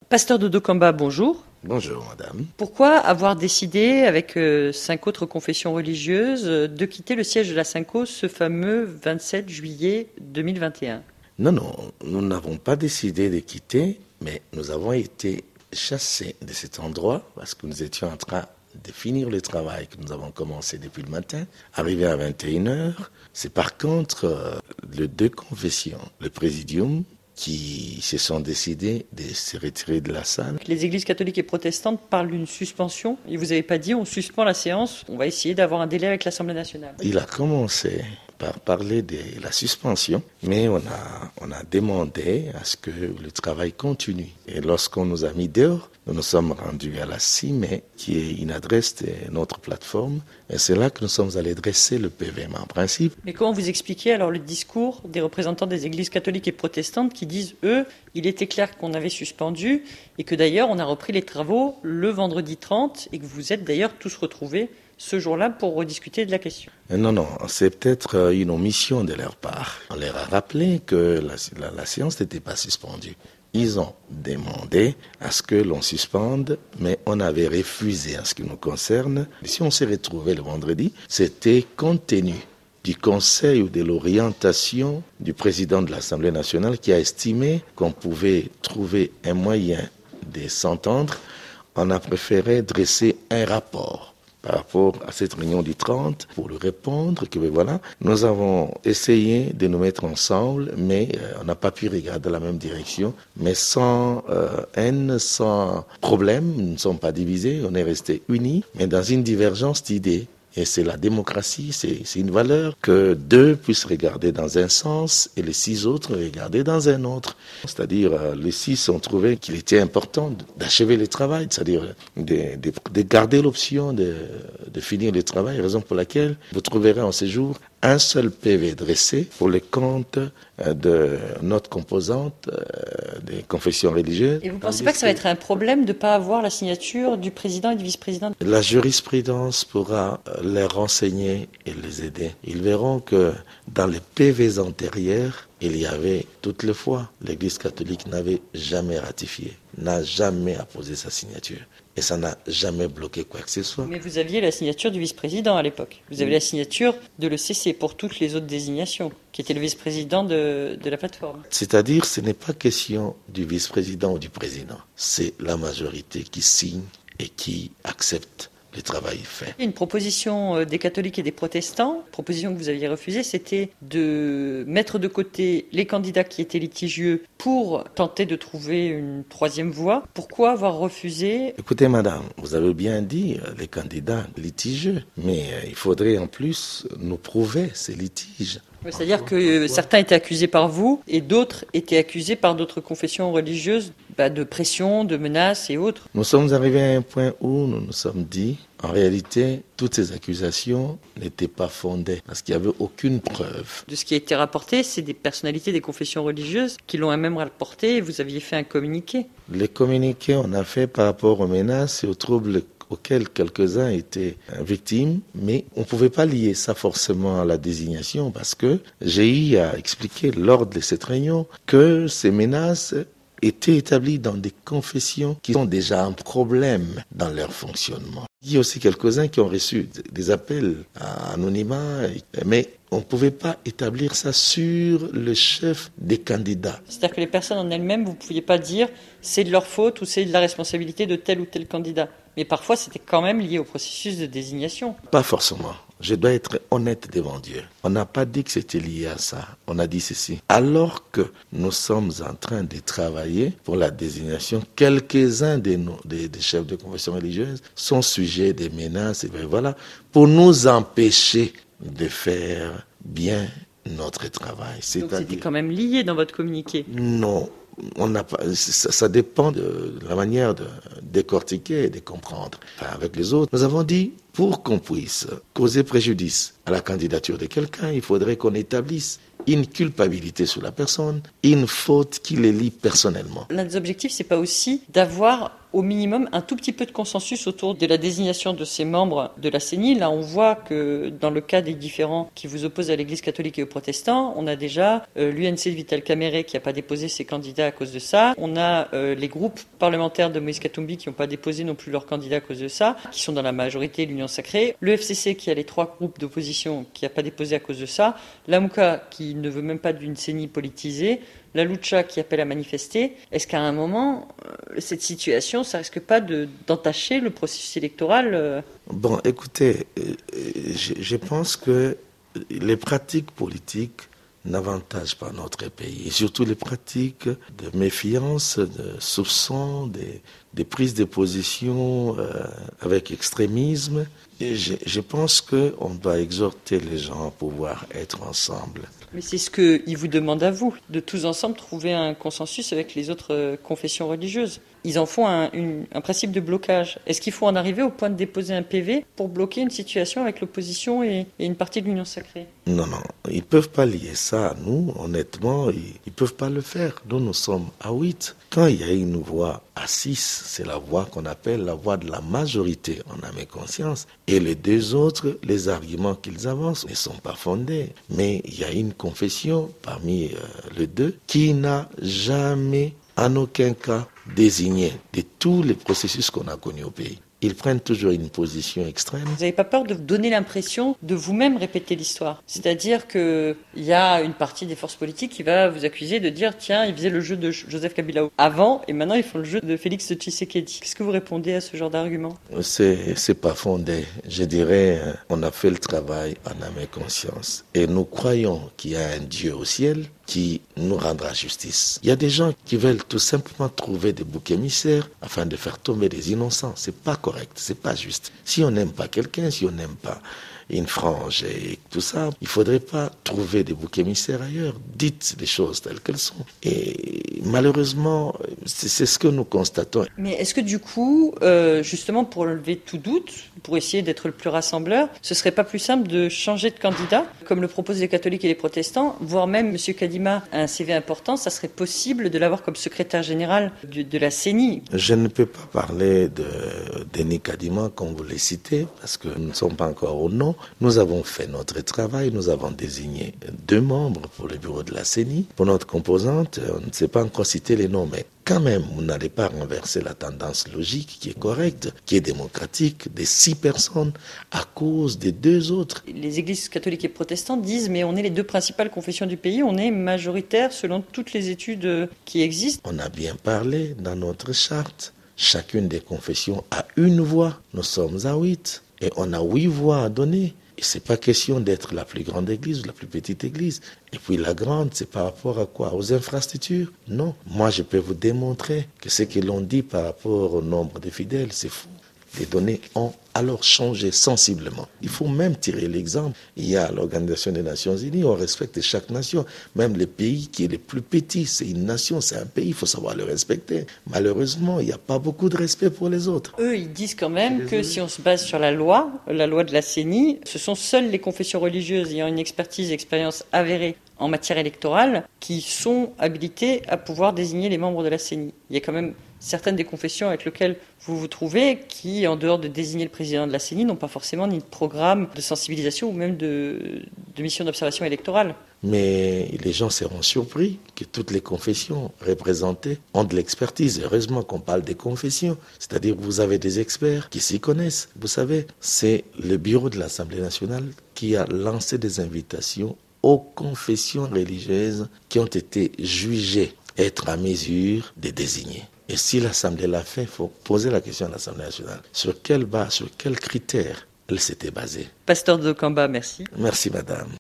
Pasteur Dodo Kamba, bonjour. Bonjour madame. Pourquoi avoir décidé, avec 5 autres confessions religieuses, de quitter le siège de la Synco ce fameux 27 juillet 2021 ? Non, nous n'avons pas décidé de quitter, mais nous avons été chassés de cet endroit parce que nous étions en train de finir le travail que nous avons commencé depuis le matin, arrivé à 21h. C'est par contre les deux confessions, le présidium, qui se sont décidés de se retirer de la salle. Les églises catholiques et protestantes parlent d'une suspension. Et vous n'avez pas dit on suspend la séance, on va essayer d'avoir un délai avec l'Assemblée nationale. Il a commencé par parler de la suspension, mais on a demandé à ce que le travail continue. Et lorsqu'on nous a mis dehors, nous nous sommes rendus à la CIME, qui est une adresse de notre plateforme, et c'est là que nous sommes allés dresser le PV. Mais en principe... Mais comment vous expliquez alors le discours des représentants des églises catholiques et protestantes qui disent, eux, il était clair qu'on avait suspendu et que d'ailleurs on a repris les travaux le vendredi 30 et que vous êtes d'ailleurs tous retrouvés ce jour-là pour rediscuter de la question? Non, c'est peut-être une omission de leur part. On leur a rappelé que la séance n'était pas suspendue. Ils ont demandé à ce que l'on suspende, mais on avait refusé en ce qui nous concerne. Si on s'est retrouvé le vendredi, c'était compte tenu du conseil ou de l'orientation du président de l'Assemblée nationale qui a estimé qu'on pouvait trouver un moyen de s'entendre. On a préféré dresser un rapport par rapport à cette réunion du 30 pour lui répondre que voilà, nous avons essayé de nous mettre ensemble, mais on n'a pas pu regarder la même direction, mais sans haine, sans problème, nous ne sommes pas divisés, on est restés unis, mais dans une divergence d'idées. Et c'est la démocratie, c'est une valeur que 2 puissent regarder dans un sens et les 6 autres regarder dans un autre. C'est-à-dire, les 6 ont trouvé qu'il était important d'achever le travail, c'est-à-dire de garder l'option de finir le travail, raison pour laquelle vous trouverez en ce jour un seul PV dressé pour le compte de notre composante des confessions religieuses. Et vous ne pensez pas que ça va être un problème de ne pas avoir la signature du président et du vice-président ? La jurisprudence pourra les renseigner et les aider. Ils verront que dans les PV antérieurs, il y avait toutes les fois, l'Église catholique n'avait jamais ratifié, n'a jamais apposé sa signature. Et ça n'a jamais bloqué quoi que ce soit. Mais vous aviez la signature du vice-président à l'époque. Vous avez la signature de l'ECC pour toutes les autres désignations, qui était le vice-président de la plateforme. C'est-à-dire, ce n'est pas question du vice-président ou du président. C'est la majorité qui signe et qui accepte le travail fait. Une proposition des catholiques et des protestants, proposition que vous aviez refusée, c'était de mettre de côté les candidats qui étaient litigieux pour tenter de trouver une troisième voie. Pourquoi avoir refusé ? Écoutez madame, vous avez bien dit les candidats litigieux, mais il faudrait en plus nous prouver ces litiges. C'est-à-dire que certains étaient accusés par vous et d'autres étaient accusés par d'autres confessions religieuses de pression, de menaces et autres. Nous sommes arrivés à un point où nous nous sommes dit, en réalité, toutes ces accusations n'étaient pas fondées parce qu'il n'y avait aucune preuve. De ce qui a été rapporté, c'est des personnalités des confessions religieuses qui l'ont même rapporté et vous aviez fait un communiqué. Les communiqués, on a fait par rapport aux menaces et aux troubles auxquels quelques-uns étaient victimes, mais on ne pouvait pas lier ça forcément à la désignation parce que j'ai eu à expliquer lors de cette réunion que ces menaces étaient établies dans des confessions qui ont déjà un problème dans leur fonctionnement. Il y a aussi quelques-uns qui ont reçu des appels à anonymat, mais on ne pouvait pas établir ça sur le chef des candidats. C'est-à-dire que les personnes en elles-mêmes, vous ne pouviez pas dire c'est de leur faute ou c'est de la responsabilité de tel ou tel candidat. Mais parfois, c'était quand même lié au processus de désignation. Pas forcément. Je dois être honnête devant Dieu. On n'a pas dit que c'était lié à ça. On a dit ceci. Alors que nous sommes en train de travailler pour la désignation, quelques-uns des chefs de confession religieuse sont sujets des menaces, et voilà, pour nous empêcher de faire bien notre travail. Donc c'était quand même lié dans votre communiqué. Non. On n'a pas, ça dépend de la manière de décortiquer et de comprendre. Enfin, avec les autres, nous avons dit, pour qu'on puisse causer préjudice à la candidature de quelqu'un, il faudrait qu'on établisse une culpabilité sur la personne, une faute qui les lie personnellement. L'un des objectifs, c'est pas aussi d'avoir au minimum un tout petit peu de consensus autour de la désignation de ces membres de la CENI. Là, on voit que dans le cas des différends qui vous opposent à l'Église catholique et aux protestants, on a déjà l'UNC de Vital Kamerhe qui n'a pas déposé ses candidats à cause de ça. On a les groupes parlementaires de Moïse Katumbi qui n'ont pas déposé non plus leurs candidats à cause de ça, qui sont dans la majorité de l'Union sacrée. Le FCC qui a les 3 groupes d'opposition qui n'a pas déposé à cause de ça. La Mouka qui ne veut même pas d'une CENI politisée. La Lucha qui appelle à manifester. Est-ce qu'à un moment, cette situation, ça risque pas d'entacher le processus électoral Bon, écoutez, je pense que les pratiques politiques n'avantagent pas notre pays. Et surtout les pratiques de méfiance, de soupçons, des prises de position avec extrémisme. Et je pense qu'on doit exhorter les gens à pouvoir être ensemble. Mais c'est ce qu'ils vous demandent à vous, de tous ensemble trouver un consensus avec les autres confessions religieuses. Ils en font un principe de blocage. Est-ce qu'il faut en arriver au point de déposer un PV pour bloquer une situation avec l'opposition et une partie de l'Union sacrée? Non, ils ne peuvent pas lier ça à nous, honnêtement, ils ne peuvent pas le faire. Nous sommes à 8. Quand il y a une voix à 6, c'est la voix qu'on appelle la voix de la majorité, en âme et conscience. Et les 2 autres, les arguments qu'ils avancent ne sont pas fondés. Mais il y a une confession parmi les 2 qui n'a jamais, en aucun cas, désigné de tous les processus qu'on a connus au pays. Ils prennent toujours une position extrême. Vous n'avez pas peur de donner l'impression de vous-même répéter l'histoire? C'est-à-dire qu'il y a une partie des forces politiques qui va vous accuser de dire « Tiens, ils faisaient le jeu de Joseph Kabila avant et maintenant ils font le jeu de Félix Tshisekedi ». Qu'est-ce que vous répondez à ce genre d'argument? C'est pas fondé. Je dirais, on a fait le travail en âme et conscience. Et nous croyons qu'il y a un Dieu au ciel qui nous rendra justice. Il y a des gens qui veulent tout simplement trouver des boucs émissaires afin de faire tomber des innocents. C'est pas correct, c'est pas juste. Si on n'aime pas quelqu'un, si on n'aime pas une frange et tout ça, il faudrait pas trouver des boucs émissaires ailleurs. Dites les choses telles qu'elles sont. Et malheureusement, c'est ce que nous constatons. Mais est-ce que du coup, justement pour lever tout doute, pour essayer d'être le plus rassembleur, ce serait pas plus simple de changer de candidat, comme le proposent les catholiques et les protestants, voire même M. Kadima a un CV important, ça serait possible de l'avoir comme secrétaire général de la CENI? Je ne peux pas parler de Denis Kadima, comme vous l'avez cité, parce que nous ne sommes pas encore au nom. Nous avons fait notre travail, nous avons désigné 2 membres pour le bureau de la CENI. Pour notre composante, on ne sait pas encore citer les noms, mais quand même, vous n'allez pas renverser la tendance logique qui est correcte, qui est démocratique, des 6 personnes à cause des 2 autres. Les églises catholiques et protestantes disent mais on est les 2 principales confessions du pays, on est majoritaire selon toutes les études qui existent. On a bien parlé dans notre charte. Chacune des confessions a une voix. Nous sommes à 8 et on a 8 voix à donner. Et c'est pas question d'être la plus grande église ou la plus petite église. Et puis la grande, c'est par rapport à quoi? Aux infrastructures? Non. Moi, je peux vous démontrer que ce qu'ils ont dit par rapport au nombre de fidèles, c'est faux. Les données ont alors changé sensiblement. Il faut même tirer l'exemple. Il y a l'Organisation des Nations Unies, on respecte chaque nation. Même le pays qui est le plus petit, c'est une nation, c'est un pays, il faut savoir le respecter. Malheureusement, il n'y a pas beaucoup de respect pour les autres. Eux, ils disent quand même que si on se base sur la loi de la CENI, ce sont seules les confessions religieuses ayant une expertise et expérience avérée en matière électorale qui sont habilitées à pouvoir désigner les membres de la CENI. Il y a quand même certaines des confessions avec lesquelles vous vous trouvez qui, en dehors de désigner le président de la CENI, n'ont pas forcément ni de programme de sensibilisation ou même de mission d'observation électorale. Mais les gens seront surpris que toutes les confessions représentées ont de l'expertise. Heureusement qu'on parle des confessions, c'est-à-dire que vous avez des experts qui s'y connaissent. Vous savez, c'est le bureau de l'Assemblée nationale qui a lancé des invitations aux confessions religieuses qui ont été jugées être à mesure de désigner. Et si l'Assemblée l'a fait, il faut poser la question à l'Assemblée nationale. Sur quelle base, sur quels critères elle s'était basée? Pasteur de Kamba, merci. Merci, madame.